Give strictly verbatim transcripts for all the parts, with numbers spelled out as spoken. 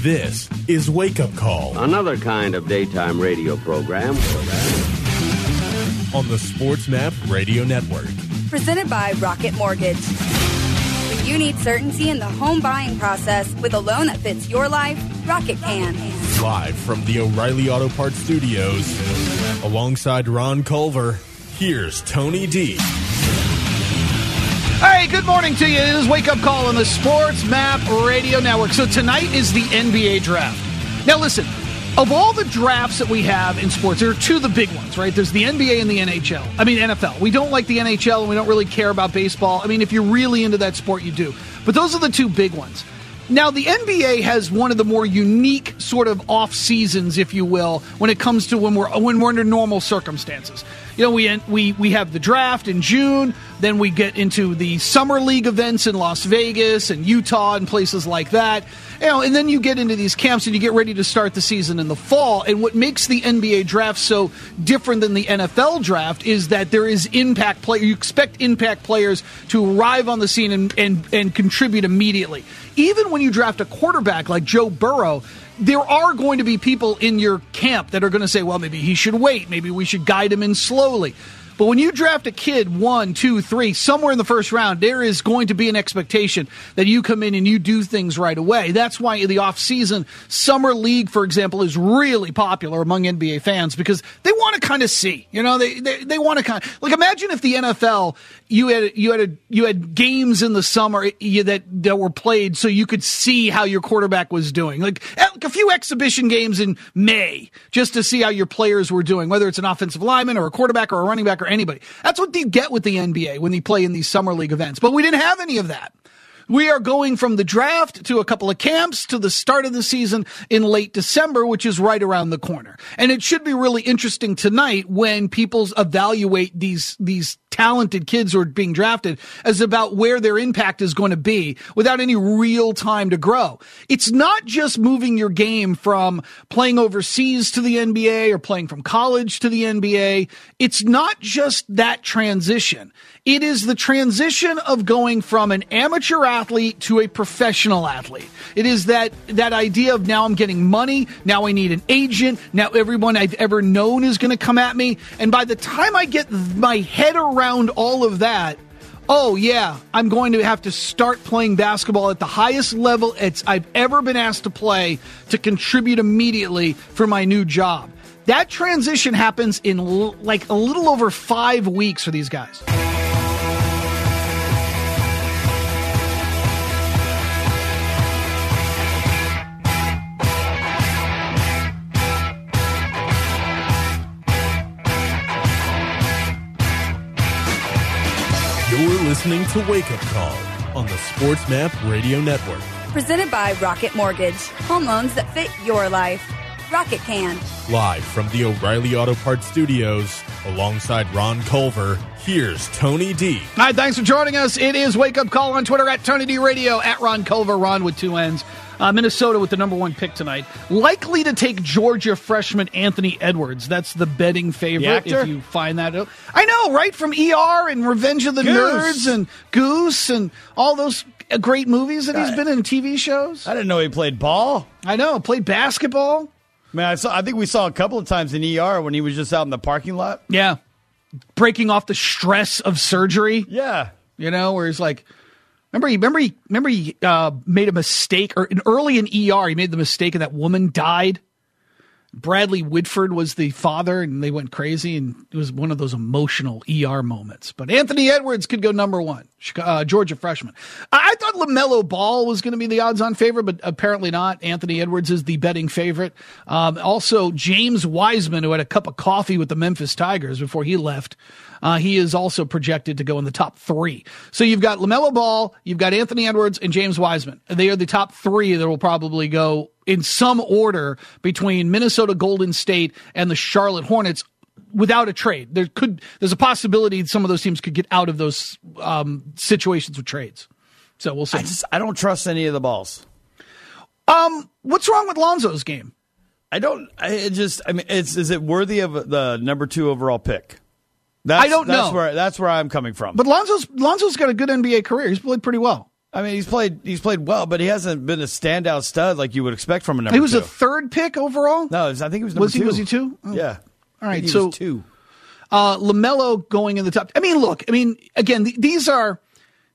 This is Wake Up Call. Another kind of daytime radio program. On the Sports Map Radio Network. Presented by Rocket Mortgage. When you need certainty in the home buying process with a loan that fits your life, Rocket can. Live from the O'Reilly Auto Parts Studios. Alongside Ron Culver, here's Tony D. Hey, good morning to you. It is Wake Up Call on the Sports Map Radio Network. So tonight is the N B A draft. Now listen, of all the drafts that we have in sports, there are two of the big ones, right? There's the N B A and the N H L. I mean, N F L. We don't like the N H L and we don't really care about baseball. I mean, if you're really into that sport, you do. But those are the two big ones. Now, the N B A has one of the more unique sort of off seasons, if you will, when it comes to when we're when we're under normal circumstances. You know, we we we have the draft in June, then we get into the summer league events in Las Vegas and Utah and places like that. You know, and then you get into these camps and you get ready to start the season in the fall. And what makes the N B A draft so different than the N F L draft is that there is impact play. You expect impact players to arrive on the scene and, and, and contribute immediately. Even when you draft a quarterback like Joe Burrow, there are going to be people in your camp that are going to say, well, maybe he should wait. Maybe we should guide him in slowly. But when you draft a kid one, two, three, somewhere in the first round, there is going to be an expectation that you come in and you do things right away. That's why in the offseason, Summer League, for example, is really popular among N B A fans because they want to kind of see. You know, they they, they want to kind of like imagine if the N F L you had you had a, you had games in the summer that that were played so you could see how your quarterback was doing, like a few exhibition games in May just to see how your players were doing, whether it's an offensive lineman or a quarterback or a running back or anybody. That's what you get with the N B A when they play in these summer league events. But we didn't have any of that. We are going from the draft to a couple of camps to the start of the season in late December, which is right around the corner. And it should be really interesting tonight when people evaluate these these talented kids who are being drafted as about where their impact is going to be without any real time to grow. It's not just moving your game from playing overseas to the N B A or playing from college to the N B A. It's not just that transition. It is the transition of going from an amateur athlete to a professional athlete. It is that that idea of now I'm getting money, now I need an agent, now everyone I've ever known is going to come at me. And by the time I get my head around all of that, oh yeah, I'm going to have to start playing basketball at the highest level it's I've ever been asked to play to contribute immediately for my new job. That transition happens in l- like a little over five weeks for these guys. You're listening to Wake Up Call on the Sports Map Radio Network. Presented by Rocket Mortgage. Home loans that fit your life. Rocket can. Live from the O'Reilly Auto Parts Studios, alongside Ron Culver, here's Tony D. All right, thanks for joining us. It is Wake Up Call on Twitter at Tony D Radio, at Ron Culver, Ron with two N's. Uh, Minnesota with the number one pick tonight. Likely to take Georgia freshman Anthony Edwards. That's the betting favorite if you find that out. I know, right? From E R and Revenge of the Goose. Nerds and Goose and all those great movies that he's been in, T V shows. I didn't know he played ball. I know, played basketball. Man, I saw. I think we saw a couple of times in E R when he was just out in the parking lot. Yeah. Breaking off the stress of surgery. Yeah. You know, where he's like, remember he, remember he, remember he uh, made a mistake, or in, early in E R, he made the mistake and that woman died. Bradley Whitford was the father, and they went crazy, and it was one of those emotional E R moments. But Anthony Edwards could go number one, uh, Georgia freshman. I, I thought LaMelo Ball was going to be the odds-on favorite, but apparently not. Anthony Edwards is the betting favorite. Um, also, James Wiseman, who had a cup of coffee with the Memphis Tigers before he left, uh, he is also projected to go in the top three. So you've got LaMelo Ball, you've got Anthony Edwards, and James Wiseman. They are the top three that will probably go in some order between Minnesota Golden State and the Charlotte Hornets without a trade. There could, there's a possibility some of those teams could get out of those um, situations with trades. So we'll see. I just I don't trust any of the balls. Um, what's wrong with Lonzo's game? I don't. I it just. I mean, it's is it worthy of the number two overall pick? That's, I don't that's know. Where, that's where I'm coming from. But Lonzo's Lonzo's got a good N B A career. He's played pretty well. I mean, he's played he's played well, but he hasn't been a standout stud like you would expect from a number two. He was two. a third pick overall? No, I think he was number was he, two. Was he two? Oh. Yeah. All right, he so was two. Uh, LaMelo going in the top. I mean, look, I mean, again, th- these are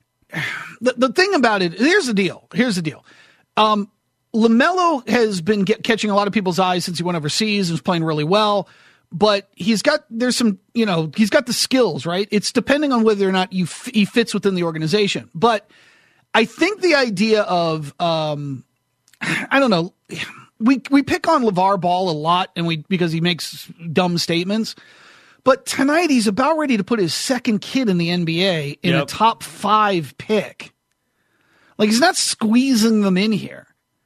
the, the thing about it. Here's the deal. Here's the deal. Um, LaMelo has been get, catching a lot of people's eyes since he went overseas and was playing really well. But he's got, there's some, you know, he's got the skills, right? It's depending on whether or not you f- he fits within the organization. But I think the idea of, um, I don't know, we we pick on LeVar Ball a lot, and we because he makes dumb statements. But tonight he's about ready to put his second kid in the N B A in yep. a top five pick. Like, he's not squeezing them in here.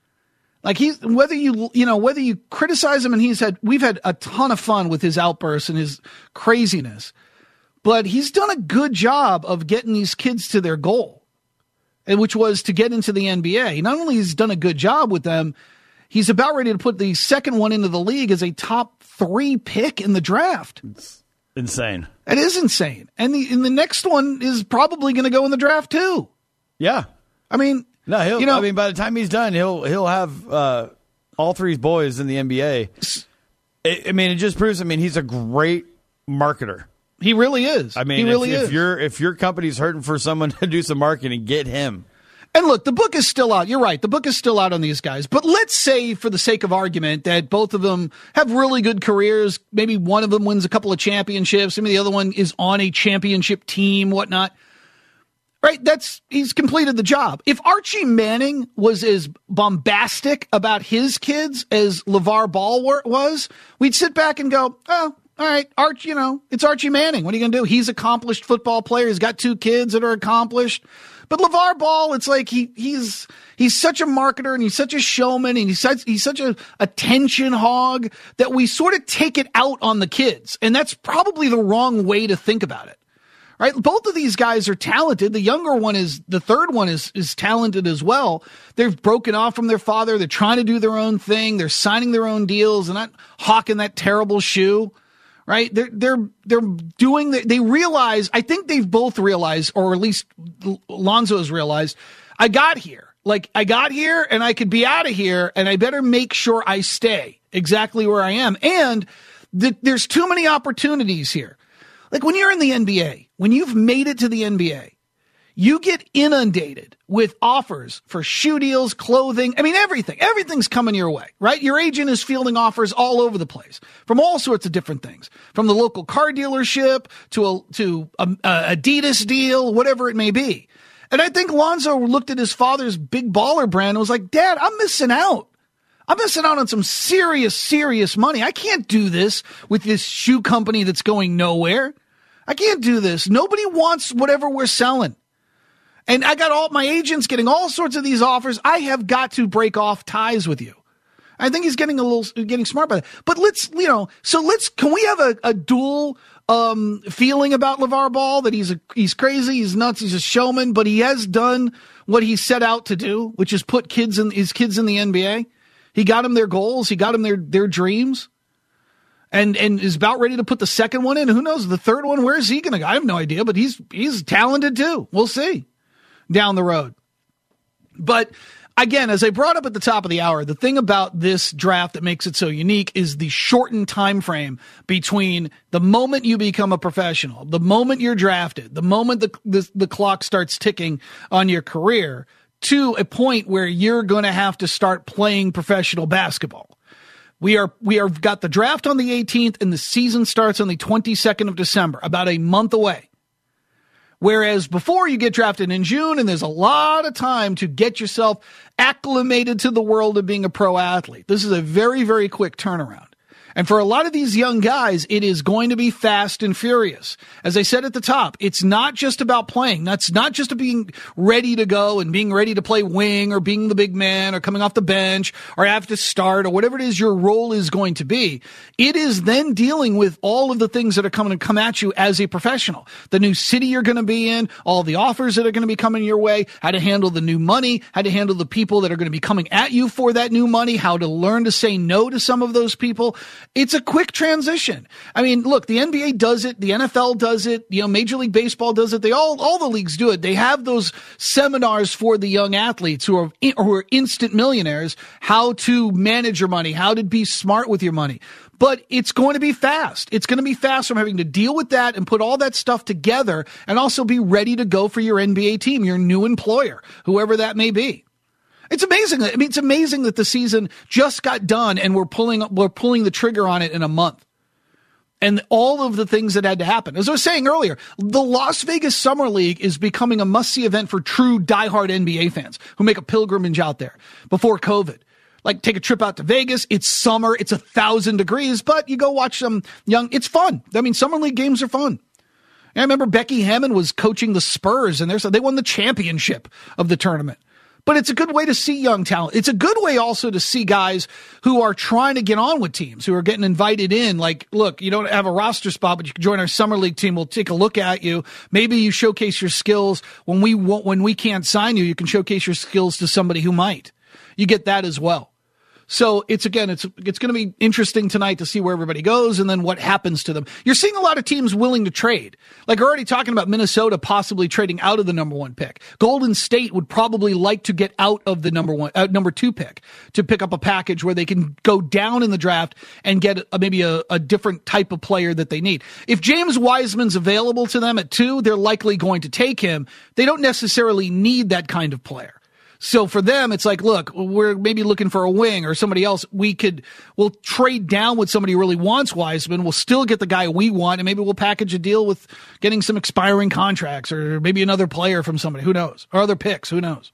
Like, he's whether you you know whether you criticize him, and he's had we've had a ton of fun with his outbursts and his craziness, but he's done a good job of getting these kids to their goal, and which was to get into the N B A. Not only has he done a good job with them, he's about ready to put the second one into the league as a top three pick in the draft. It's insane. It is insane, and the and the next one is probably going to go in the draft too. Yeah, I mean. No, he'll. You know, I mean, by the time he's done, he'll he'll have uh, all three boys in the N B A. I, I mean, it just proves. I mean, he's a great marketer. He really is. I mean, he really if, is. if your if your company's hurting for someone to do some marketing, get him. And look, the book is still out. You're right. The book is still out on these guys. But let's say, for the sake of argument, that both of them have really good careers. Maybe one of them wins a couple of championships. Maybe the other one is on a championship team, whatnot. Right, that's he's completed the job. If Archie Manning was as bombastic about his kids as LeVar Ball were, was, we'd sit back and go, oh, all right, Archie, you know, it's Archie Manning. What are you going to do? He's an accomplished football player. He's got two kids that are accomplished. But LeVar Ball, it's like he he's he's such a marketer and he's such a showman and he's such, he's such a attention hog that we sort of take it out on the kids. And that's probably the wrong way to think about it. Right? Both of these guys are talented. The younger one is, the third one is, is talented as well. They've broken off from their father. They're trying to do their own thing. They're signing their own deals and not hawking that terrible shoe. Right? They're, they're, they're doing, the, they realize, I think they've both realized, or at least Lonzo has realized, I got here. Like, I got here and I could be out of here and I better make sure I stay exactly where I am. And th- there's too many opportunities here. Like, when you're in the N B A, when you've made it to the N B A, you get inundated with offers for shoe deals, clothing. I mean, everything. Everything's coming your way, right? Your agent is fielding offers all over the place from all sorts of different things, from the local car dealership to a, to a, a Adidas deal, whatever it may be. And I think Lonzo looked at his father's big baller brand and was like, Dad, I'm missing out. I'm missing out on some serious, serious money. I can't do this with this shoe company that's going nowhere. I can't do this. Nobody wants whatever we're selling. And I got all my agents getting all sorts of these offers. I have got to break off ties with you. I think he's getting a little, getting smart by that. But let's, you know, so let's, can we have a, a dual um, feeling about LeVar Ball, that he's a, he's crazy, he's nuts, he's a showman, but he has done what he set out to do, which is put kids in, his kids in the N B A. He got them their goals. He got them their, their dreams. And and is about ready to put the second one in. Who knows? The third one, where is he going to go? I have no idea, but he's he's talented too. We'll see down the road. But again, as I brought up at the top of the hour, the thing about this draft that makes it so unique is the shortened time frame between the moment you become a professional, the moment you're drafted, the moment the the, the clock starts ticking on your career, to a point where you're going to have to start playing professional basketball. We are, we are got the draft on the eighteenth and the season starts on the twenty-second of December, about a month away. Whereas before, you get drafted in June and there's a lot of time to get yourself acclimated to the world of being a pro athlete. This is a very, very quick turnaround. And for a lot of these young guys, it is going to be fast and furious. As I said at the top, it's not just about playing. That's not just being ready to go and being ready to play wing or being the big man or coming off the bench or have to start or whatever it is your role is going to be. It is then dealing with all of the things that are coming to come at you as a professional. The new city you're going to be in, all the offers that are going to be coming your way, how to handle the new money, how to handle the people that are going to be coming at you for that new money, how to learn to say no to some of those people. It's a quick transition. I mean, look, the N B A does it. The N F L does it. You know, Major League Baseball does it. They all, all the leagues do it. They have those seminars for the young athletes who are, who are instant millionaires, how to manage your money, how to be smart with your money. But it's going to be fast. It's going to be fast from having to deal with that and put all that stuff together and also be ready to go for your N B A team, your new employer, whoever that may be. It's amazing. I mean, it's amazing that the season just got done and we're pulling we're pulling the trigger on it in a month. And all of the things that had to happen. As I was saying earlier, the Las Vegas Summer League is becoming a must-see event for true diehard N B A fans who make a pilgrimage out there before COVID. Like, take a trip out to Vegas. It's summer. It's a thousand degrees, but you go watch some young. It's fun. I mean, Summer League games are fun. And I remember Becky Hammon was coaching the Spurs, and they won the championship of the tournament. But it's a good way to see young talent. It's a good way also to see guys who are trying to get on with teams, who are getting invited in. Like, look, you don't have a roster spot, but you can join our Summer League team. We'll take a look at you. Maybe you showcase your skills. When we won't, when we can't sign you, you can showcase your skills to somebody who might. You get that as well. So it's, again, it's it's going to be interesting tonight to see where everybody goes and then what happens to them. You're seeing a lot of teams willing to trade. Like, we're already talking about Minnesota possibly trading out of the number one pick. Golden State would probably like to get out of the number one, uh, number two pick to pick up a package where they can go down in the draft and get a, maybe a, a different type of player that they need. If James Wiseman's available to them at two, they're likely going to take him. They don't necessarily need that kind of player. So for them, it's like, look, we're maybe looking for a wing or somebody else. We could, we'll trade down with somebody who really wants Wiseman. We'll still get the guy we want, and maybe we'll package a deal with getting some expiring contracts or maybe another player from somebody. Who knows? Or other picks. Who knows?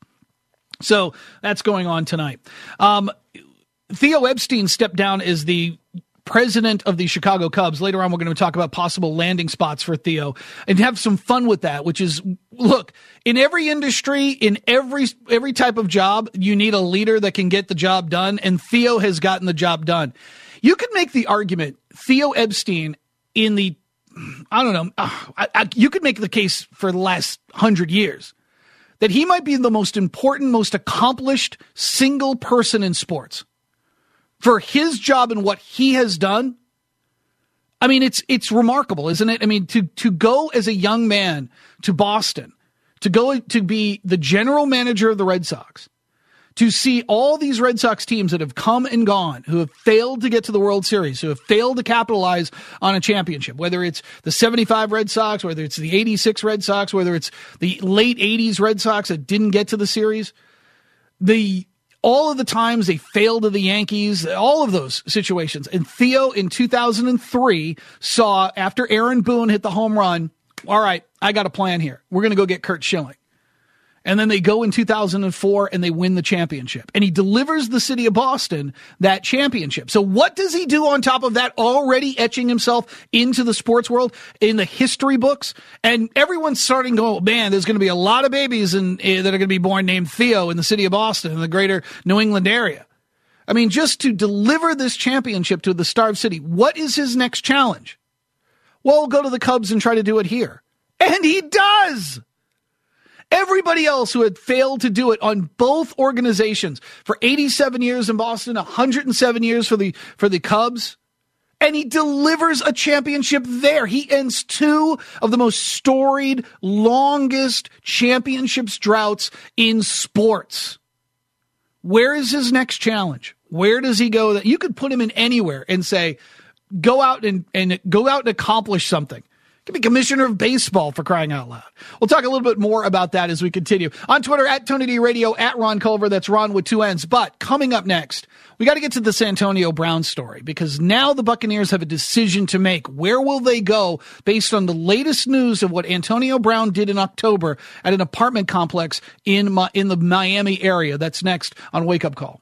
So that's going on tonight. Um, Theo Epstein stepped down as the president of the Chicago Cubs. Later on, we're going to talk about possible landing spots for Theo and have some fun with that, which is, look, in every industry, in every every type of job, you need a leader that can get the job done, and Theo has gotten the job done. You could make the argument, Theo Epstein, in the, I don't know, uh, I, I, you could make the case for the last hundred years that he might be the most important, most accomplished single person in sports. For his job and what he has done, I mean, it's it's remarkable, isn't it? I mean, to to go as a young man to Boston, to go to be the general manager of the Red Sox, to see all these Red Sox teams that have come and gone, who have failed to get to the World Series, who have failed to capitalize on a championship, whether it's the seventy-five Red Sox, whether it's the eighty-six Red Sox, whether it's the late eighties Red Sox that didn't get to the series, the all of the times they failed to the Yankees, all of those situations. And Theo in two thousand three saw, after Aaron Boone hit the home run, all right, I got a plan here. We're going to go get Curt Schilling. And then they go in two thousand four and they win the championship. And he delivers the city of Boston that championship. So what does he do on top of that, already etching himself into the sports world, in the history books? And everyone's starting to go, man, there's going to be a lot of babies in, uh, that are going to be born named Theo in the city of Boston, in the greater New England area. I mean, just to deliver this championship to the starved city, what is his next challenge? Well, we'll go to the Cubs and try to do it here. And he does! Everybody else who had failed to do it on both organizations for eighty-seven years in Boston, one hundred seven years for the for the Cubs, and he delivers a championship there. He ends two of the most storied, longest championships droughts in sports. Where is his next challenge? Where does he go? That you could put him in anywhere and say, go out and, and go out and accomplish something. Could be commissioner of baseball, for crying out loud. We'll talk a little bit more about that as we continue. On Twitter, at Tony D Radio, at Ron Culver. That's Ron with two N's. But coming up next, we got to get to the Santonio Brown story, because now the Buccaneers have a decision to make. Where will they go based on the latest news of what Antonio Brown did in October at an apartment complex in, in the Miami area? That's next on Wake Up Call.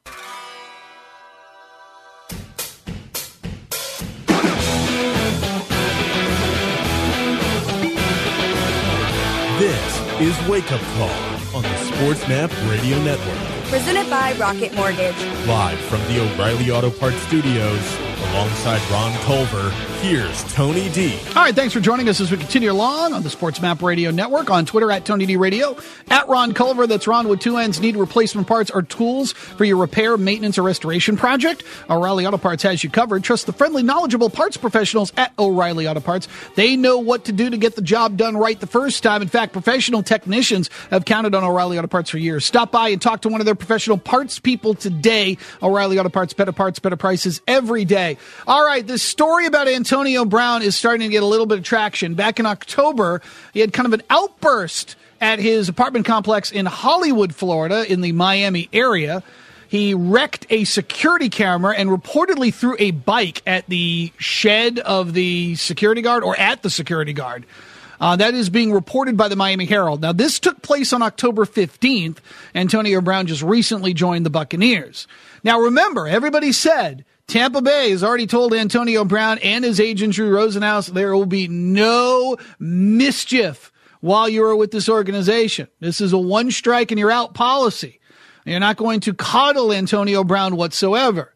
This is Wake Up Call on the Sports Map Radio Network. Presented by Rocket Mortgage. Live from the O'Reilly Auto Parts Studios, alongside Ron Culver, here's Tony D. All right, thanks for joining us as we continue along on the Sports Map Radio Network. On Twitter at Tony D Radio, at Ron Culver, that's Ron with two N's. Need replacement parts or tools for your repair, maintenance, or restoration project? O'Reilly Auto Parts has you covered. Trust the friendly, knowledgeable parts professionals at O'Reilly Auto Parts. They know what to do to get the job done right the first time. In fact, professional technicians have counted on O'Reilly Auto Parts for years. Stop by and talk to one of their professional parts people today. O'Reilly Auto Parts, better parts, better prices every day. All right, this story about Antonio Brown is starting to get a little bit of traction. Back in October, he had kind of an outburst at his apartment complex in Hollywood, Florida, in the Miami area. He wrecked a security camera and reportedly threw a bike at the shed of the security guard or at the security guard. Uh, that is being reported by the Miami Herald. Now, this took place on October fifteenth. Antonio Brown just recently joined the Buccaneers. Now, remember, everybody said Tampa Bay has already told Antonio Brown and his agent, Drew Rosenhaus, there will be no mischief while you are with this organization. This is a one strike and you're out policy. You're not going to coddle Antonio Brown whatsoever.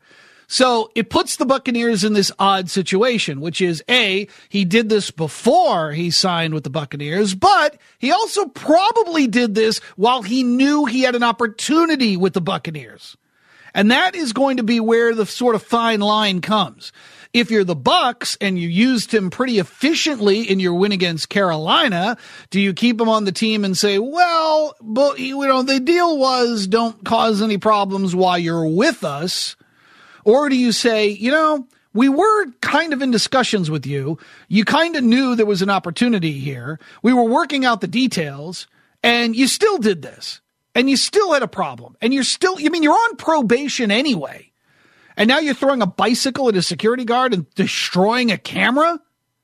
So it puts the Buccaneers in this odd situation, which is, A, he did this before he signed with the Buccaneers, but he also probably did this while he knew he had an opportunity with the Buccaneers. And that is going to be where the sort of fine line comes. If you're the Bucs and you used him pretty efficiently in your win against Carolina, do you keep him on the team and say, well, but you know, the deal was don't cause any problems while you're with us? Or do you say, you know, we were kind of in discussions with you. You kind of knew there was an opportunity here. We were working out the details and you still did this. And you still had a problem. And you're still, I mean, you're on probation anyway. And now you're throwing a bicycle at a security guard and destroying a camera?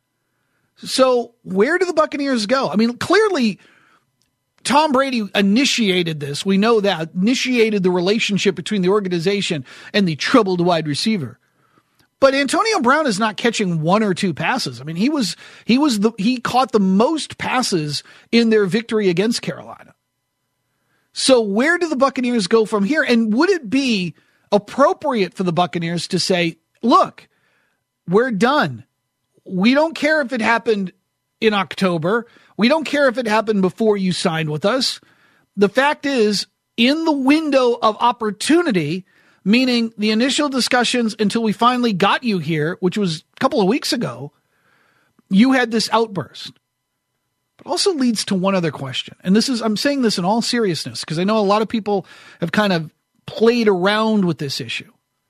So where do the Buccaneers go? I mean, clearly, Tom Brady initiated this. We know that. Initiated the relationship between the organization and the troubled wide receiver. But Antonio Brown is not catching one or two passes. I mean, he was, he was the, he caught the most passes in their victory against Carolina. So where do the Buccaneers go from here? And would it be appropriate for the Buccaneers to say, look, we're done. We don't care if it happened in October. We don't care if it happened before you signed with us. The fact is, in the window of opportunity, meaning the initial discussions until we finally got you here, which was a couple of weeks ago, you had this outburst. But also leads to one other question. And this is, I'm saying this in all seriousness, because I know a lot of people have kind of played around with this issue.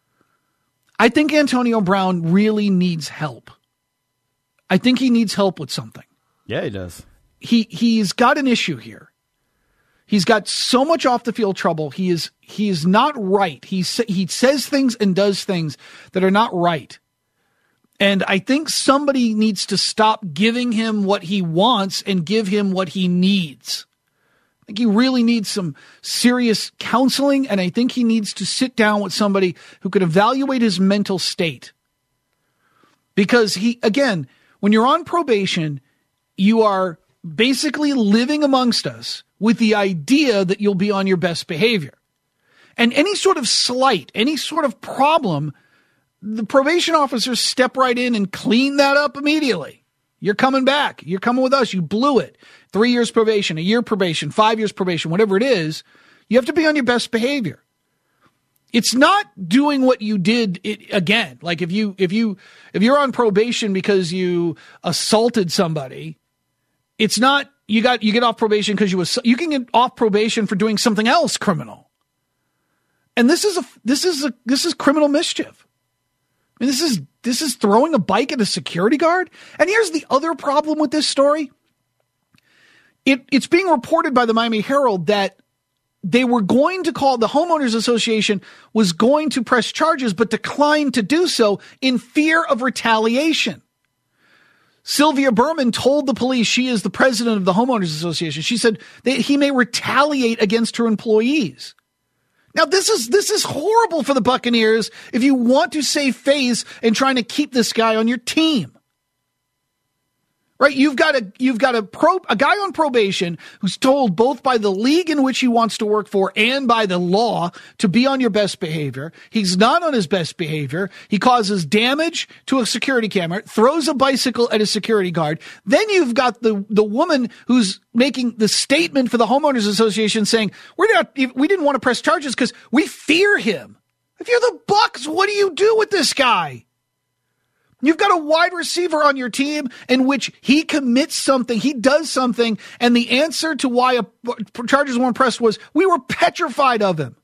I think Antonio Brown really needs help. I think he needs help with something. Yeah, he does. He, he's got an issue here. He's got so much off the field trouble. He is, he is not right. He, he says things and does things that are not right. And I think somebody needs to stop giving him what he wants and give him what he needs. I think he really needs some serious counseling, and I think he needs to sit down with somebody who could evaluate his mental state. Because he, again, when you're on probation, you are basically living amongst us with the idea that you'll be on your best behavior. And any sort of slight, any sort of problem, the probation officers step right in and clean that up immediately. You're coming back. You're coming with us. You blew it. Three years probation, a year probation, five years probation, whatever it is, you have to be on your best behavior. It's not doing what you did it again. Like if you if you if you're on probation because you assaulted somebody, it's not you got you get off probation because you was you can get off probation for doing something else criminal. And this is a this is a this is criminal mischief. I mean, this is this is throwing a bike at a security guard. And here's the other problem with this story. It, it's being reported by the Miami Herald that they were going to call, the Homeowners Association was going to press charges, but declined to do so in fear of retaliation. Sylvia Berman told the police, she is the president of the Homeowners Association. She said that he may retaliate against her employees. Now, this is this is horrible for the Buccaneers if you want to save face and trying to keep this guy on your team. Right, you've got a you've got a pro a guy on probation who's told both by the league in which he wants to work for and by the law to be on your best behavior. He's not on his best behavior. He causes damage to a security camera, throws a bicycle at a security guard. Then you've got the the woman who's making the statement for the homeowners association saying we're not we didn't want to press charges because we fear him. If you're the Bucks, what do you do with this guy? You've got a wide receiver on your team in which he commits something, he does something, and the answer to why a, charges weren't pressed was we were petrified of him.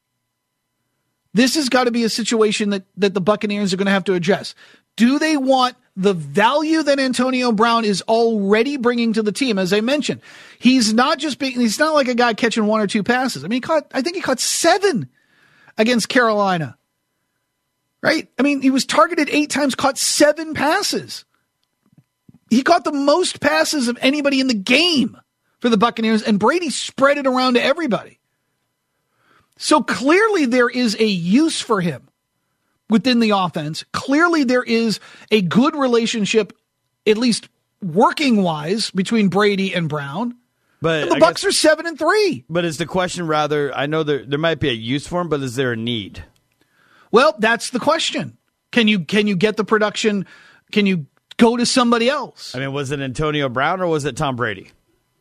This has got to be a situation that, that the Buccaneers are going to have to address. Do they want the value that Antonio Brown is already bringing to the team? As I mentioned, he's not just being, he's not like a guy catching one or two passes. I mean, he caught, I think he caught seven against Carolina. Right? I mean, he was targeted eight times, caught seven passes. He caught the most passes of anybody in the game for the Buccaneers, and Brady spread it around to everybody. So clearly there is a use for him within the offense. Clearly there is a good relationship, at least working-wise, between Brady and Brown. But and the I Bucs guess, are seven and three. But is the question rather, I know there there might be a use for him, but is there a need? Well, that's the question. Can you can you get the production? Can you go to somebody else? I mean, was it Antonio Brown or was it Tom Brady?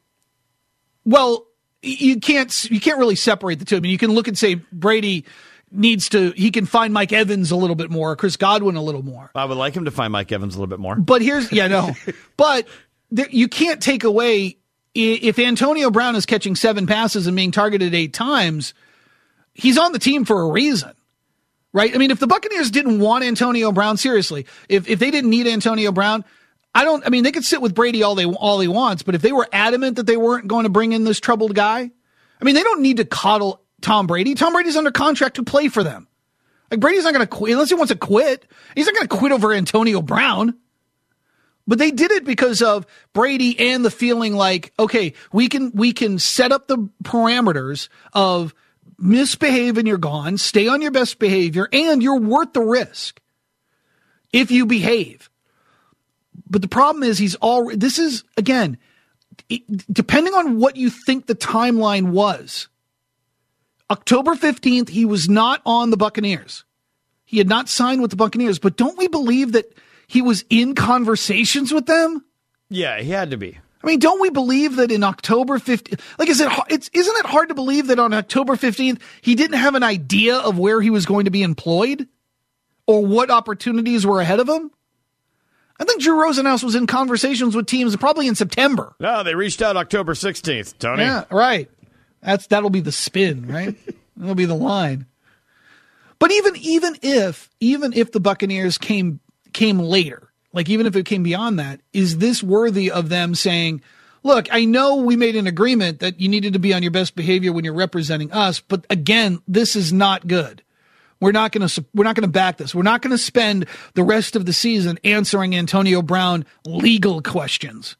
Well, you can't you can't really separate the two. I mean, you can look and say Brady needs to, he can find Mike Evans a little bit more, Chris Godwin a little more. I would like him to find Mike Evans a little bit more. But here's, yeah, no. But there, you can't take away, if Antonio Brown is catching seven passes and being targeted eight times, he's on the team for a reason. Right? I mean, if the Buccaneers didn't want Antonio Brown, seriously, if if they didn't need Antonio Brown, I don't, I mean, they could sit with Brady all they all he wants, but if they were adamant that they weren't going to bring in this troubled guy, I mean, they don't need to coddle Tom Brady. Tom Brady's under contract to play for them. Like, Brady's not going to quit, unless he wants to quit. He's not going to quit over Antonio Brown. But they did it because of Brady and the feeling like, okay, we can we can set up the parameters of misbehave and you're gone, stay on your best behavior, and you're worth the risk if you behave. But the problem is he's all, this is, again, it, depending on what you think the timeline was, October fifteenth, he was not on the Buccaneers. He had not signed with the Buccaneers, but don't we believe that he was in conversations with them? Yeah, he had to be. I mean, don't we believe that in October fifteenth, like, is it, it's, isn't it hard to believe that on October fifteenth, he didn't have an idea of where he was going to be employed or what opportunities were ahead of him? I think Drew Rosenhaus was in conversations with teams probably in September. No, they reached out October sixteenth, Tony. Yeah, right. That's, that'll be the spin, right? That'll be the line. But even, even if, even if the Buccaneers came, came later, like, even if it came beyond that, is this worthy of them saying, look, I know we made an agreement that you needed to be on your best behavior when you're representing us, but again, this is not good. We're not going to, we're not going to back this. We're not going to spend the rest of the season answering Antonio Brown legal questions.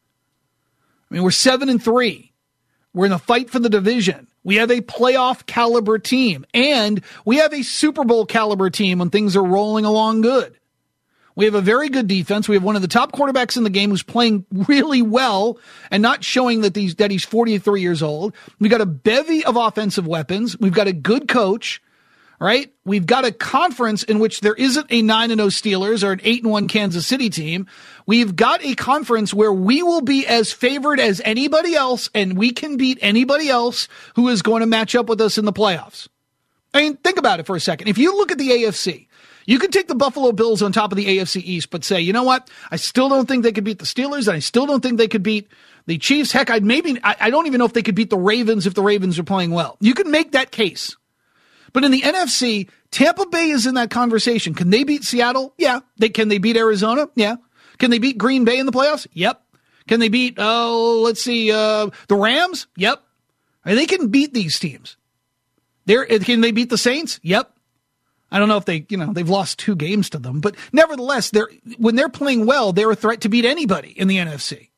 I mean, we're seven and three. We're in a fight for the division. We have a playoff caliber team, and we have a Super Bowl caliber team when things are rolling along good. We have a very good defense. We have one of the top quarterbacks in the game who's playing really well and not showing that he's, that he's forty-three years old. We've got a bevy of offensive weapons. We've got a good coach, right? We've got a conference in which there isn't a nine and oh Steelers or an eight and one Kansas City team. We've got a conference where we will be as favored as anybody else, and we can beat anybody else who is going to match up with us in the playoffs. I mean, think about it for a second. If you look at the A F C, you could take the Buffalo Bills on top of the A F C East, but say, you know what? I still don't think they could beat the Steelers, and I still don't think they could beat the Chiefs. Heck, I'd maybe, I, I don't even know if they could beat the Ravens if the Ravens are playing well. You could make that case. But in the N F C, Tampa Bay is in that conversation. Can they beat Seattle? Yeah. They, can they beat Arizona? Yeah. Can they beat Green Bay in the playoffs? Yep. Can they beat, oh, uh, let's see, uh, the Rams? Yep. I mean, they can beat these teams. They're, can they beat the Saints? Yep. I don't know if they, you know, they've lost two games to them, but nevertheless, they're, when they're playing well, they're a threat to beat anybody in the N F C.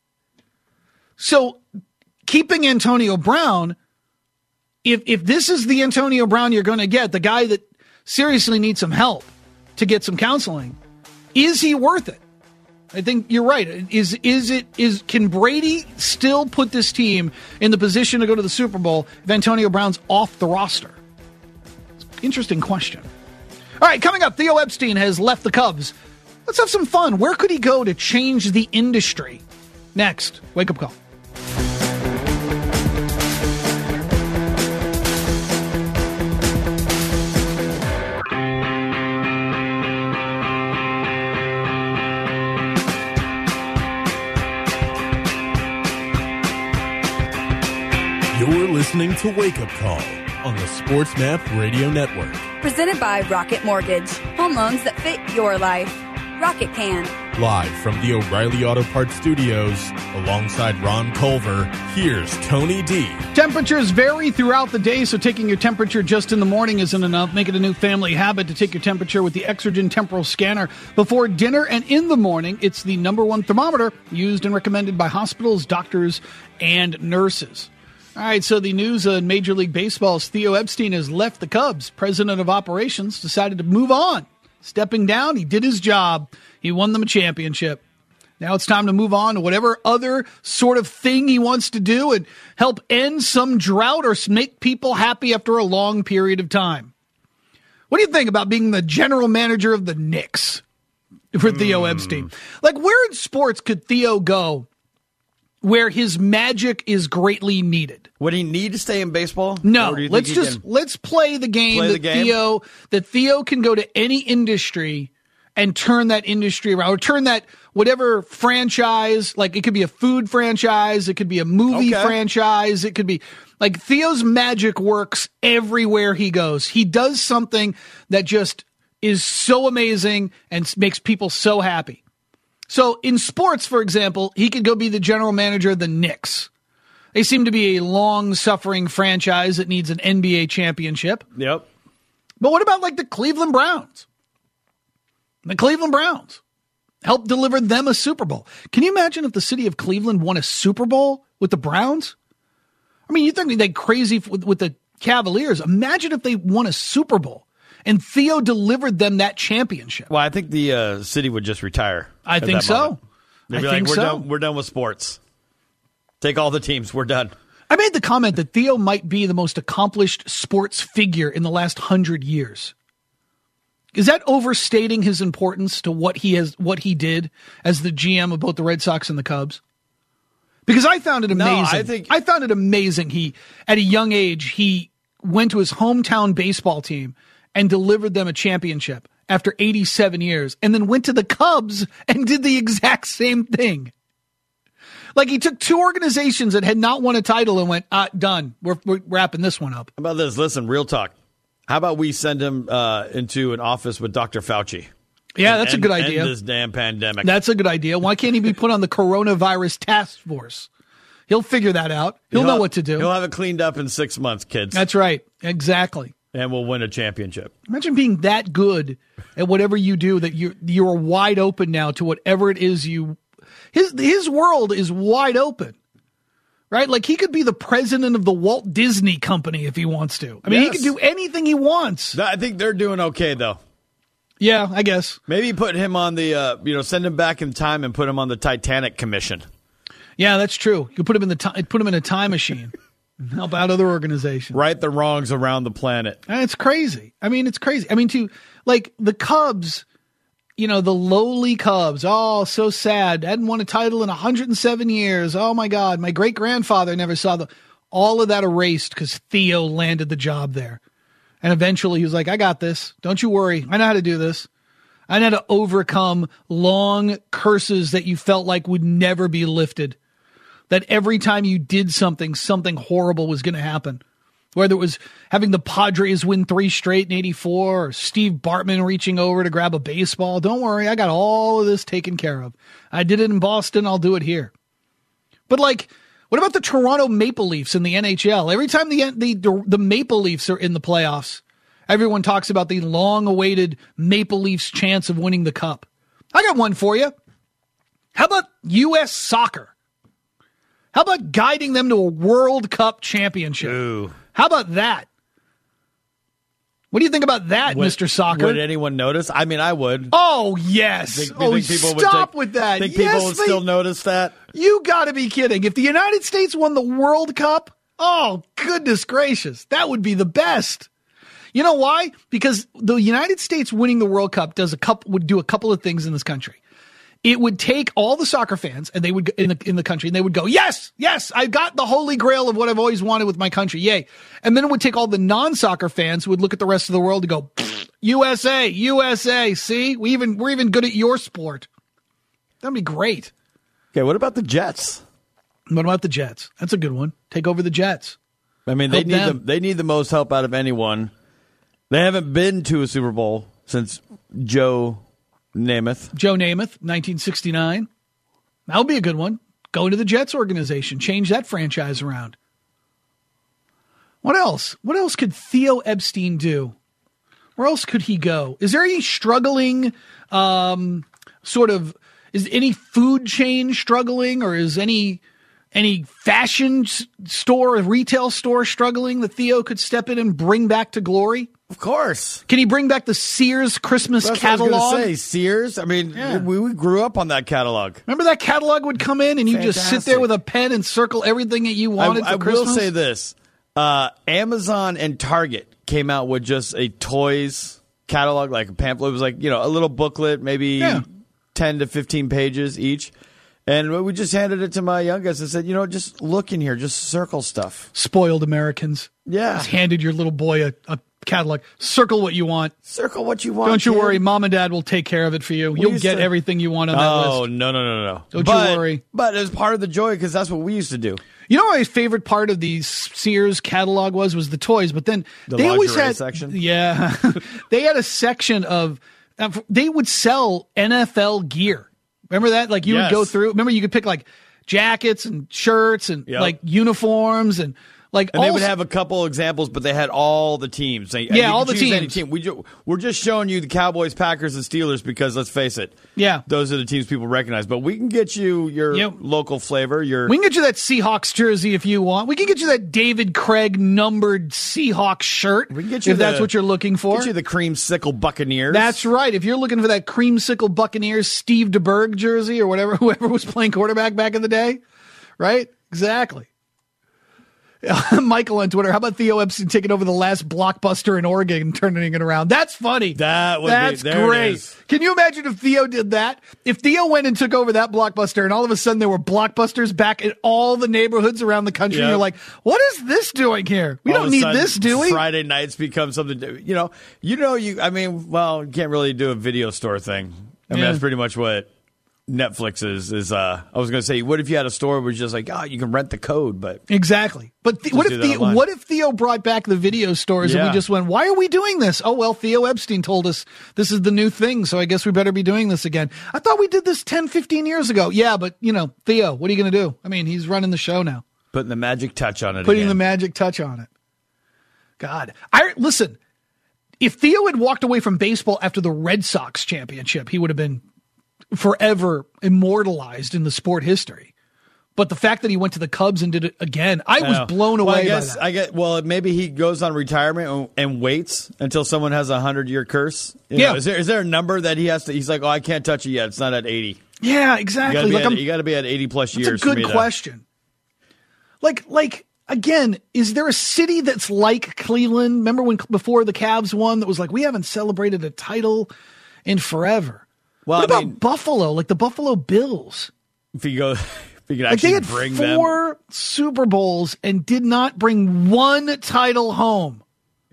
So keeping Antonio Brown, if, if this is the Antonio Brown you're going to get, the guy that seriously needs some help to get some counseling, is he worth it? I think you're right. Is is it is can Brady still put this team in the position to go to the Super Bowl if Antonio Brown's off the roster? Interesting question. All right, coming up, Theo Epstein has left the Cubs. Let's have some fun. Where could he go to change the industry? Next, Wake Up Call. You're listening to Wake Up Call on the Sports Map Radio Network. Presented by Rocket Mortgage. Home loans that fit your life. Rocket can. Live from the O'Reilly Auto Parts Studios, alongside Ron Culver, here's Tony D. Temperatures vary throughout the day, so taking your temperature just in the morning isn't enough. Make it a new family habit to take your temperature with the Exergen Temporal Scanner before dinner and in the morning. It's the number one thermometer used and recommended by hospitals, doctors, and nurses. All right, so the news in Major League Baseball's Theo Epstein has left the Cubs. President of Operations decided to move on. Stepping down, he did his job. He won them a championship. Now it's time to move on to whatever other sort of thing he wants to do and help end some drought or make people happy after a long period of time. What do you think about being the general manager of the Knicks for Theo mm. Epstein? Like, where in sports could Theo go where his magic is greatly needed? Would he need to stay in baseball? No. Let's just let's play the game play that the game? Theo that Theo can go to any industry and turn that industry around, or turn that whatever franchise, like it could be a food franchise, it could be a movie okay. franchise, it could be like Theo's magic works everywhere he goes. He does something that just is so amazing and makes people so happy. So in sports, for example, he could go be the general manager of the Knicks. They seem to be a long-suffering franchise that needs an N B A championship. Yep. But what about like the Cleveland Browns? The Cleveland Browns helped deliver them a Super Bowl. Can you imagine if the city of Cleveland won a Super Bowl with the Browns? I mean, you think they're crazy with, with the Cavaliers. Imagine if they won a Super Bowl and Theo delivered them that championship. Well, I think the uh, city would just retire. I think so. They'd I be think like, we're so. done, we're done with sports. Take all the teams. We're done. I made the comment that Theo might be the most accomplished sports figure in the last hundred years. Is that overstating his importance to what he has, what he did as the G M of both the Red Sox and the Cubs? Because I found it amazing. No, I think I found it amazing. He, at a young age, he went to his hometown baseball team and delivered them a championship after eighty-seven years, and then went to the Cubs and did the exact same thing. Like, he took two organizations that had not won a title and went, ah, done. We're, we're wrapping this one up. How about this? Listen, real talk. How about we send him uh, into an office with Doctor Fauci? Yeah, that's end, a good idea. End this damn pandemic. That's a good idea. Why can't he be put on the coronavirus task force? He'll figure that out. He'll, he'll know have, what to do. He'll have it cleaned up in six months, kids. That's right. Exactly. And we'll win a championship. Imagine being that good at whatever you do that you're, you're wide open now to whatever it is you... His, his world is wide open. Right? Like, he could be the president of the Walt Disney Company if he wants to. I mean, yes. He can do anything he wants. I think they're doing okay, though. Yeah, I guess. Maybe put him on the, uh, you know, send him back in time and put him on the Titanic Commission. Yeah, that's true. You could put him in the ti- put him in a time machine and help out other organizations. Right the wrongs around the planet. And it's crazy. I mean, it's crazy. I mean, to, like, the Cubs... You know, the lowly Cubs. Oh, so sad. Hadn't won a title in one hundred seven years. Oh, my God. My great-grandfather never saw the... All of that erased because Theo landed the job there. And eventually he was like, I got this. Don't you worry. I know how to do this. I know how to overcome long curses that you felt like would never be lifted. That every time you did something, something horrible was going to happen. Whether it was having the Padres win three straight in eighty-four or Steve Bartman reaching over to grab a baseball. Don't worry, I got all of this taken care of. I did it in Boston, I'll do it here. But, like, what about the Toronto Maple Leafs in the N H L? Every time the the, the Maple Leafs are in the playoffs, everyone talks about the long-awaited Maple Leafs chance of winning the Cup. I got one for you. How about U S Soccer? How about guiding them to a World Cup championship? Ooh. How about that? What do you think about that, Would, Mister Soccer? Would anyone notice? I mean, I would. Oh, yes. Think, oh, think people stop would with take, that. Think yes, people would they, still notice that? You got to be kidding. If the United States won the World Cup, oh, goodness gracious, that would be the best. You know why? Because the United States winning the World Cup does a couple would do a couple of things in this country. It would take all the soccer fans and they would in the in the country and they would go, yes, yes, I got the holy grail of what I've always wanted with my country. Yay. And then it would take all the non-soccer fans who would look at the rest of the world and go, U S A, U S A. See, we even we're even good at your sport. That'd be great. Okay, what about the Jets? What about the Jets? That's a good one. Take over the Jets. I mean, they Help need them. the, they need the most help out of anyone. They haven't been to a Super Bowl since Joe Namath. Joe Namath, nineteen sixty-nine. That would be a good one. Go into the Jets organization. Change that franchise around. What else? What else could Theo Epstein do? Where else could he go? Is there any struggling um, sort of, is any food chain struggling, or is any any fashion s- store, retail store struggling that Theo could step in and bring back to glory? Of course. Can he bring back the Sears Christmas That's catalog? what I was going to say. Sears. I mean, Yeah. we, we grew up on that catalog. Remember that catalog would come in and you just sit there Fantastic. with a pen and circle everything that you wanted I, for I Christmas? will say this. Uh, Amazon and Target came out with just a toys catalog, like a pamphlet. It was like, you know, a little booklet, maybe Yeah. ten to fifteen pages each. And we just handed it to my youngest and said, you know, just look in here, just circle stuff. Spoiled Americans. Yeah. Just handed your little boy a, a catalog. Circle what you want. Circle what you want. Don't you kid. worry. Mom and Dad will take care of it for you. You'll used get to- everything you want on that Oh, list. no, no, no, no. Don't but, you worry. But it was part of the joy because that's what we used to do. You know what my favorite part of the Sears catalog was? Was the toys. But then The they always lingerie had section? Yeah. They had a section of, uh, they would sell N F L gear. Remember that? Like you Yes. would go through. Remember you could pick like jackets and shirts and Yep. like uniforms and like And they all would s- have a couple examples, but they had all the teams. They, and Yeah, you all could the choose any teams. Team. We ju- we're just showing you the Cowboys, Packers, and Steelers because, let's face it, Yeah. those are the teams people recognize. But we can get you your Yep. local flavor. Your We can get you that Seahawks jersey if you want. We can get you that David Craig numbered Seahawks shirt we can get you if the, that's what you're looking for. Get you the creamsicle Buccaneers. That's right. If you're looking for that creamsicle Buccaneers Steve DeBerg jersey or whatever, whoever was playing quarterback back in the day, right? Exactly. Michael on Twitter, how about Theo Epstein taking over the last Blockbuster in Oregon and turning it around? That's funny. That would be- That's there it great. is. Can you imagine if Theo did that? If Theo went and took over that Blockbuster and all of a sudden there were Blockbusters back in all the neighborhoods around the country, Yep. and you're like, what is this doing here? We All don't of a need sudden, this, do we? Friday nights become something. to- You know, you know, you. I mean, well, you can't really do a video store thing. I mean, Yeah. that's pretty much what Netflix is. Is uh, I was going to say, what if you had a store where it's just like, oh, you can rent the code, but Exactly. But the, what do if that the, online. what if Theo brought back the video stores and Yeah. we just went, why are we doing this? Oh, well, Theo Epstein told us this is the new thing, so I guess we better be doing this again. I thought we did this ten, fifteen years ago. Yeah, but, you know, Theo, what are you going to do? I mean, he's running the show now, putting the magic touch on it. putting again. the magic touch on it. God. I Listen, if Theo had walked away from baseball after the Red Sox championship, he would have been forever immortalized in the sport history. But the fact that he went to the Cubs and did it again, I, I was know. blown Well, away I guess by that. I get. Well, maybe he goes on retirement and, and waits until someone has a hundred year curse. You Yeah. know, is there is there a number that he has to? He's like, oh, I can't touch it yet. It's not at eighty. Yeah, You exactly. got to be, Like at- I'm- you gotta be at eighty plus That's years. a good for me to- question. Like, like again, is there a city that's like Cleveland? Remember when before the Cavs won, that was like we haven't celebrated a title in forever. Well, what I about mean- Buffalo? Like the Buffalo Bills. If you go, if you can Like they actually had bring them. four Super Bowls and did not bring one title home.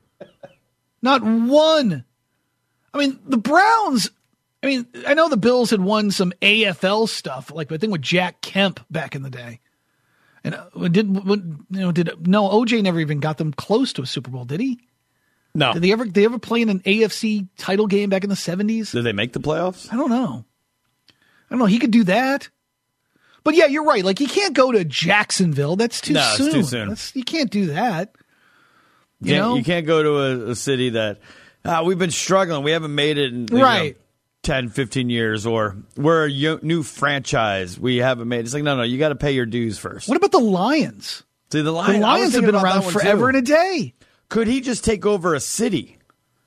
Not one. I mean, the Browns. I mean, I know the Bills had won some A F L stuff, like I think with Jack Kemp back in the day. And uh, did what, you know? Did no O J never even got them close to a Super Bowl? Did he? No, Did they ever? Did they ever play in an A F C title game back in the seventies? did they make the playoffs? I don't know. I don't know. He could do that. But yeah, you're right. Like, you can't go to Jacksonville. That's too No, it's soon. too soon. That's, you can't do that. You You, know? can't, you can't go to a, a city that ah, we've been struggling. We haven't made it in you Right. know, ten, fifteen years, or we're a yo- new franchise. We haven't made it. It's like, no, no, you got to pay your dues first. What about the Lions? See, the The Lions, I was Lions have thinking been about around that one, forever too. and a day. Could he just take over a city?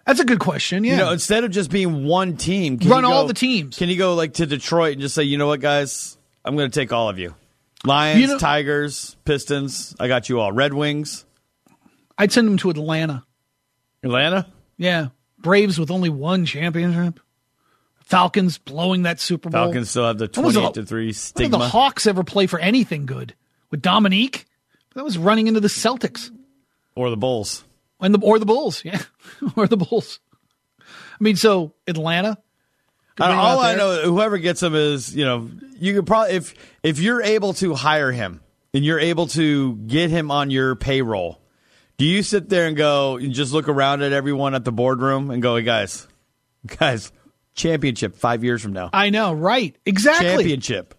That's a good question, yeah. You know, instead of just being one team, can run you go, all the teams. Can you go like to Detroit and just say, you know what, guys, I'm going to take all of you. Lions, You know- Tigers, Pistons, I got you all. Red Wings, I'd send them to Atlanta. Atlanta. Yeah. Braves with only one championship. Falcons blowing that Super Bowl. Falcons still have the When was the- twenty-eight to three When did stigma. the Hawks ever play for anything good? With Dominique? That was running into the Celtics. Or the Bulls. And the, or the Bulls, yeah. or the Bulls. I mean, so Atlanta. I don't- bring him all out I there. know, whoever gets him is, you know, you could probably, if if you're able to hire him and you're able to get him on your payroll, do you sit there and go, and just look around at everyone at the boardroom and go, hey, guys, guys, championship five years from now. I know, right. Exactly. Championship.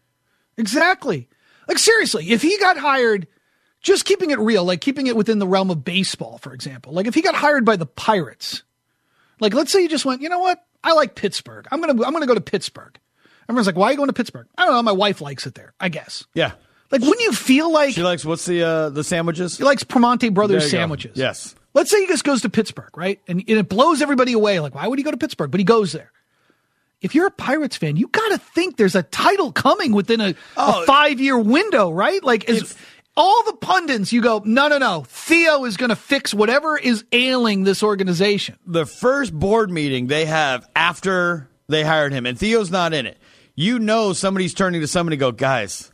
Exactly. Like, seriously, if he got hired, just keeping it real, like keeping it within the realm of baseball, for example, like if he got hired by the Pirates, like let's say you just went, you know what? I like Pittsburgh. I'm going to, I'm going to go to Pittsburgh. Everyone's like, why are you going to Pittsburgh? I don't know. My wife likes it there, I guess. Yeah. Like, wouldn't you feel like She likes, what's the uh, the sandwiches? he likes Primanti Brothers There you go. sandwiches? Yes. Let's say he just goes to Pittsburgh, right? And, and it blows everybody away. Like, why would he go to Pittsburgh? But he goes there. If you're a Pirates fan, you got to think there's a title coming within a, Oh. a five-year window, right? Like, as If- all the pundits, you go, no, no, no. Theo is going to fix whatever is ailing this organization. The first board meeting they have after they hired him, and Theo's not in it, you know somebody's turning to somebody and go, guys,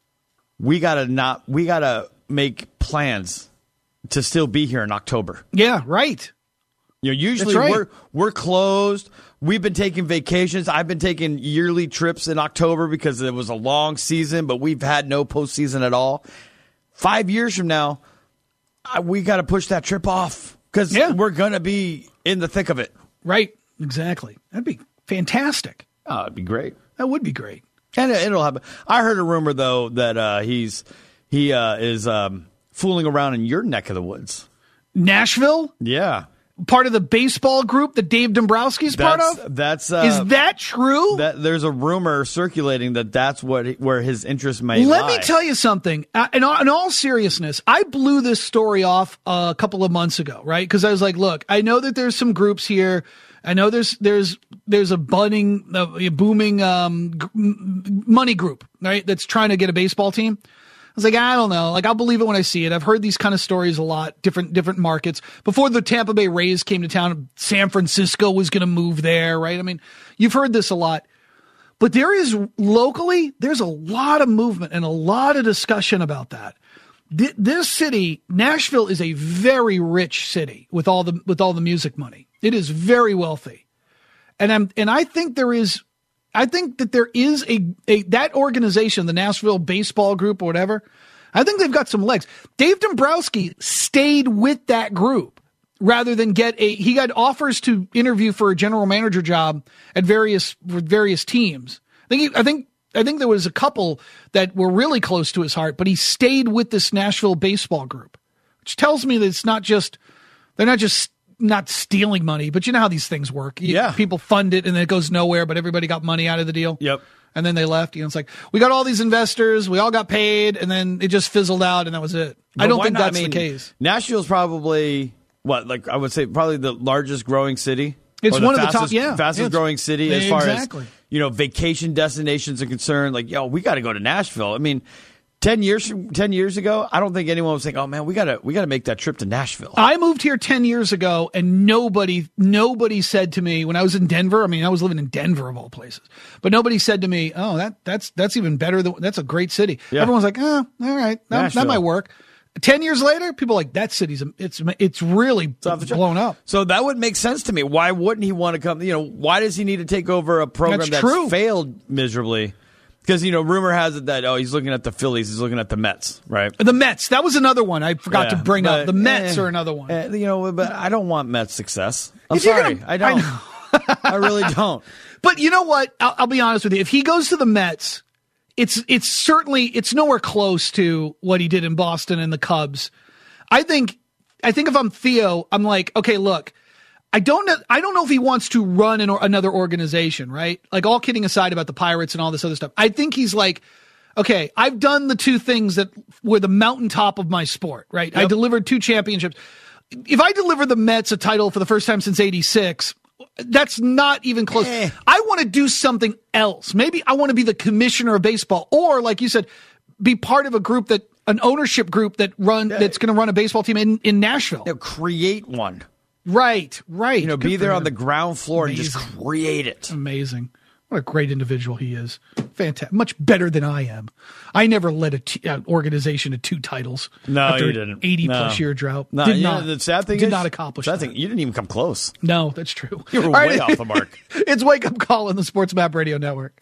we gotta not we gotta make plans to still be here in October. Yeah, right. You know, usually That's right. we're we're closed. We've been taking vacations. I've been taking yearly trips in October because it was a long season, but we've had no postseason at all. Five years from now, I, we got to push that trip off because Yeah. we're gonna be in the thick of it. Right. Exactly. That'd be fantastic. Oh, it'd be great. That would be great. And it, it'll happen. I heard a rumor though that uh, he's he uh, is um, fooling around in your neck of the woods. Nashville, Yeah, part of the baseball group that Dave Dombrowski's part that's of? that's uh, Is that true? that there's a rumor circulating that that's what he- where his interest may Let lie. me tell you something. Uh, in, all, in all seriousness, I blew this story off uh, a couple of months ago, right? Because I was like, look, I know that there's some groups here. I know there's there's there's a budding, uh, a booming um, g- m- money group, right? That's trying to get a baseball team. I was like, I don't know. Like, I'll believe it when I see it. I've heard these kind of stories a lot, different different markets. Before the Tampa Bay Rays came to town, San Francisco was going to move there, right? I mean, you've heard this a lot. But there is locally, there's a lot of movement and a lot of discussion about that. Th- This city, Nashville, is a very rich city with all the with all the music money. It is very wealthy, and I'm and I think there is, I think that there is a a that organization, the Nashville Baseball Group or whatever. I think they've got some legs. Dave Dombrowski stayed with that group rather than get a. He got offers to interview for a general manager job at various with various teams. I think. He, I think. I think there was a couple that were really close to his heart, but he stayed with this Nashville baseball group, which tells me that it's not just they're not just not stealing money, but you know how these things work. You- Yeah. people fund it and then it goes nowhere, but everybody got money out of the deal. Yep. And then they left. You know, it's like we got all these investors, we all got paid, and then it just fizzled out, and that was it. I But don't why think not? I that's mean, the case. Nashville's probably what, like I would say, probably the largest growing city. It's Or one of the top- fastest, yeah. fastest Yeah, it's- growing city as far Exactly. as you know vacation destinations are concerned. Like, yo, we got to go to Nashville. I mean, ten years ten years ago, I don't think anyone was saying, "Oh man, we gotta we gotta make that trip to Nashville." I moved here ten years ago and nobody, nobody said to me when I was in Denver, I mean, I was living in Denver of all places, but nobody said to me, oh, that that's, that's even better than, that's a great city. Yeah. Everyone's like, oh, all right, that, that Nashville. might work. ten years later, people are like, that city's, it's, it's really Off the chart. blown up. So that would make sense to me. Why wouldn't he want to come? You know, why does he need to take over a program That's that's, true. failed miserably? Because, you know, rumor has it that, oh, he's looking at the Phillies, he's looking at the Mets, right? The Mets, that was another one I forgot Yeah, to bring but, up. The Mets eh, are another one. eh, you know, but I don't want Mets success. I'm If you're sorry. gonna- I don't. I I, know. really don't. But you know what? I'll, I'll be honest with you. If he goes to the Mets, it's it's certainly it's nowhere close to what he did in Boston and the Cubs. I think I think if I'm Theo, I'm like, okay, look, I don't know. I don't know if he wants to run an, another organization, right? Like, all kidding aside about the Pirates and all this other stuff. I think he's like, okay, I've done the two things that were the mountaintop of my sport, right? I Yep. delivered two championships. if I deliver the Mets a title for the first time since eighty-six, that's not even close. Eh. I want to do something else. Maybe I want to be the commissioner of baseball, or like you said, be part of a group that, an ownership group that run, yeah. that's going to run a baseball team in, in Nashville. You know, create one. Right, right. You know, Good be there him. on the ground floor Amazing. and just create it. Amazing. What a great individual he is. Fantastic. Much better than I am. I never led an t- uh, organization to two titles. No, after you an didn't. eighty-plus no. year drought. No, did you not. know, the sad thing did is, not accomplish sad that. thing, you didn't even come close. No, that's true. You were All way right. off the mark. It's Wake Up Call on the Sports Map Radio Network.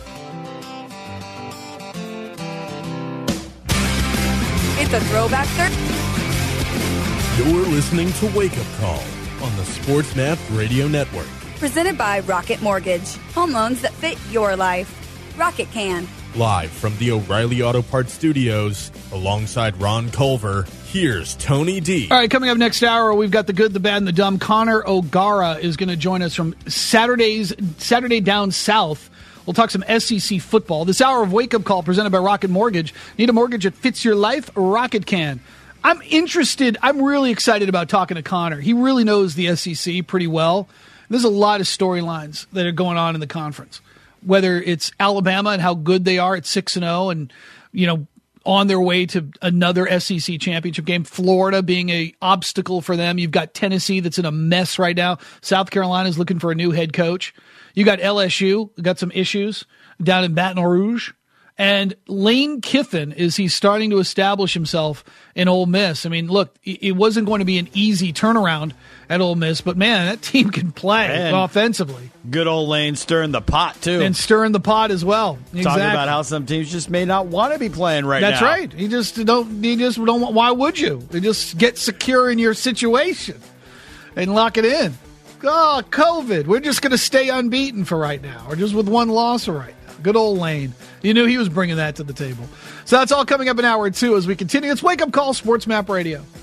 It's a throwback Thursday. You're listening to Wake Up Call on the Sports Map Radio Network. Presented by Rocket Mortgage. Home loans that fit your life. Rocket can. Live from the O'Reilly Auto Parts Studios, alongside Ron Culver, here's Tony D. All right, coming up next hour, we've got the good, the bad, and the dumb. Connor O'Gara is going to join us from Saturday's Saturday Down South. We'll talk some S E C football. This hour of Wake Up Call presented by Rocket Mortgage. Need a mortgage that fits your life? Rocket can. I'm interested. I'm really excited about talking to Connor. He really knows the S E C pretty well. There's a lot of storylines that are going on in the conference, whether it's Alabama and how good they are at six and oh and, you know, on their way to another S E C championship game, Florida being a obstacle for them. You've got Tennessee that's in a mess right now. South Carolina's looking for a new head coach. You got L S U, got some issues down in Baton Rouge. And Lane Kiffin, is he starting to establish himself in Ole Miss? I mean, look, it wasn't going to be an easy turnaround at Ole Miss, but man, that team can play Man. offensively. Good old Lane stirring the pot, too. And stirring the pot as well. Exactly. Talking about how some teams just may not want to be playing right That's now. That's right. You just don't, you just don't want, why would you? You just get secure in your situation and lock it in. Oh, COVID. We're just going to stay unbeaten for right now. Or just with one loss for right now. Good old Lane. You knew he was bringing that to the table. So that's all coming up in hour two as we continue. It's Wake Up Call, Sports Map Radio.